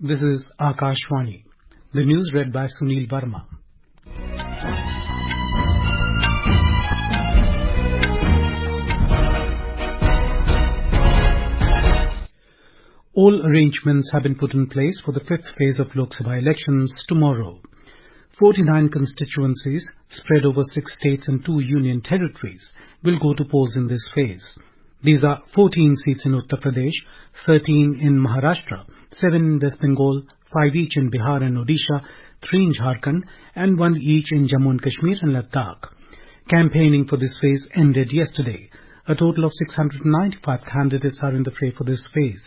This is Akashvani. The news read by Sunil Verma. All arrangements have been put in place for the fifth phase of Lok Sabha elections tomorrow. 49 constituencies spread over 6 states and 2 union territories will go to polls in this phase. These are 14 seats in Uttar Pradesh, 13 in Maharashtra, 7 in West Bengal, 5 each in Bihar and Odisha, 3 in Jharkhand, and 1 each in Jammu and Kashmir and Ladakh. Campaigning for this phase ended yesterday. A total of 695 candidates are in the fray for this phase.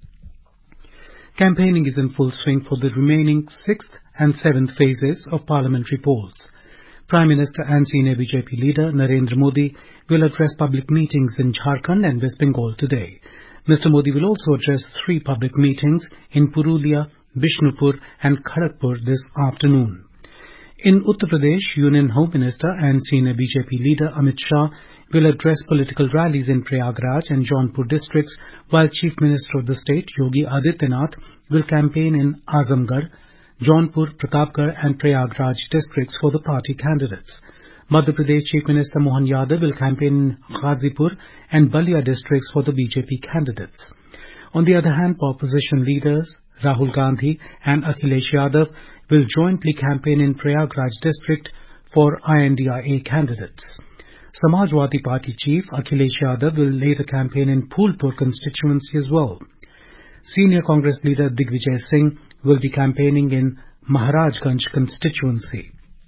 Campaigning is in full swing for the remaining 6th and 7th phases of parliamentary polls. Prime Minister and senior BJP leader Narendra Modi will address public meetings in Jharkhand and West Bengal today. Mr. Modi will also address 3 public meetings in Purulia, Bishnupur and Kharagpur this afternoon. In Uttar Pradesh, Union Home Minister and senior BJP leader Amit Shah will address political rallies in Prayagraj and Jaunpur districts, while Chief Minister of the state Yogi Adityanath will campaign in Azamgarh, Jaunpur, Pratapgarh and Prayagraj districts for the party candidates. Madhya Pradesh Chief Minister Mohan Yadav will campaign in Ghazipur and Balia districts for the BJP candidates. On the other hand, opposition leaders Rahul Gandhi and Akhilesh Yadav will jointly campaign in Prayagraj district for INDIA candidates. Samajwadi Party Chief Akhilesh Yadav will later campaign in Phulpur constituency as well. Senior Congress leader Digvijay Singh will be campaigning in Maharajganj constituency.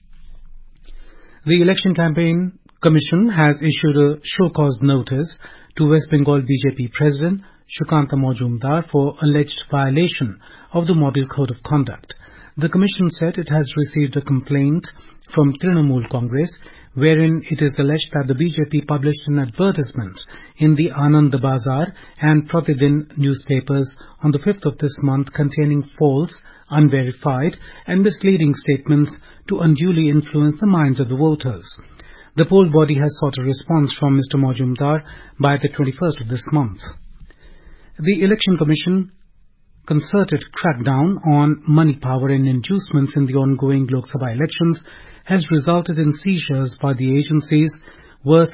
The Election Campaign Commission has issued a show-cause notice to West Bengal BJP President Shukanta Majumdar for alleged violation of the Model Code of Conduct. The Commission said it has received a complaint from Trinamool Congress wherein it is alleged that the BJP published an advertisement in the Anand Bazar and Pratidin newspapers on the 5th of this month containing false, unverified and misleading statements to unduly influence the minds of the voters. The poll body has sought a response from Mr. Majumdar by the 21st of this month. The Election Commission concerted crackdown on money power and inducements in the ongoing Lok Sabha elections has resulted in seizures by the agencies worth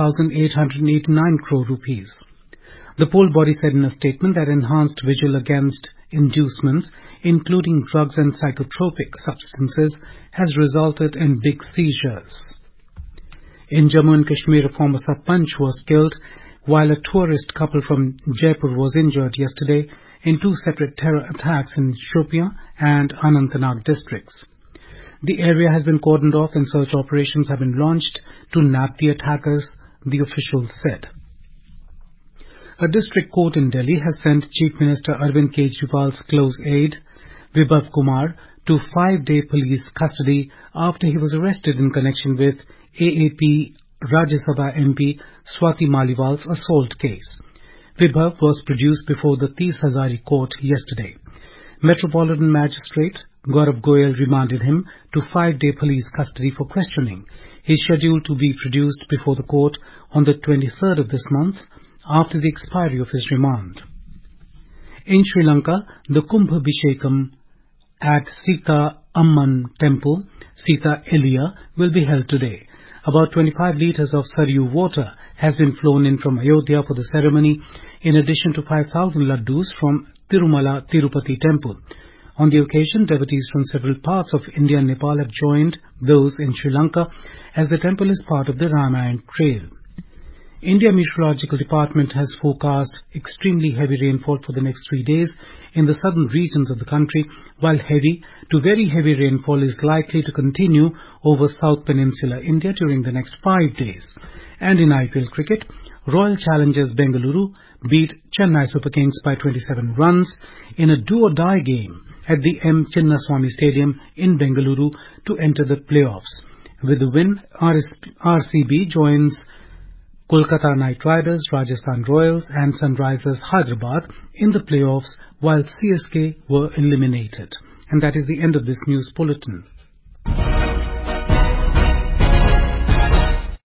8,889 crore rupees. The poll body said in a statement that enhanced vigil against inducements, including drugs and psychotropic substances, has resulted in big seizures. In Jammu and Kashmir, a former sarpanch was killed, while a tourist couple from Jaipur was injured yesterday in 2 separate terror attacks in Shopian and Anantnag districts. The area has been cordoned off and search operations have been launched to nab the attackers, the officials said. A district court in Delhi has sent Chief Minister Arvind Kejriwal's close aide, Vibhav Kumar, to 5-day police custody after he was arrested in connection with AAP Rajya Sabha MP Swati Maliwal's assault case. Vibhav was produced before the Tees Hazari court yesterday. Metropolitan Magistrate Gaurav Goyal remanded him to 5-day police custody for questioning. He is scheduled to be produced before the court on the 23rd of this month after the expiry of his remand. In Sri Lanka, the Kumbh Abhishekam at Sita Amman Temple, Sita Elia, will be held today. About 25 litres of Saryu water has been flown in from Ayodhya for the ceremony, in addition to 5,000 laddus from Tirumala Tirupati Temple. On the occasion, devotees from several parts of India and Nepal have joined those in Sri Lanka, as the temple is part of the Ramayan Trail. India Meteorological Department has forecast extremely heavy rainfall for the next 3 days in the southern regions of the country, while heavy to very heavy rainfall is likely to continue over South Peninsular India during the next 5 days. And in IPL cricket, Royal Challengers Bengaluru beat Chennai Super Kings by 27 runs in a do-or-die game at the M. Chinnaswamy Stadium in Bengaluru to enter the playoffs. With the win, RCB joins Kolkata Knight Riders, Rajasthan Royals and Sunrisers Hyderabad in the playoffs, while CSK were eliminated. And that is the end of this news bulletin.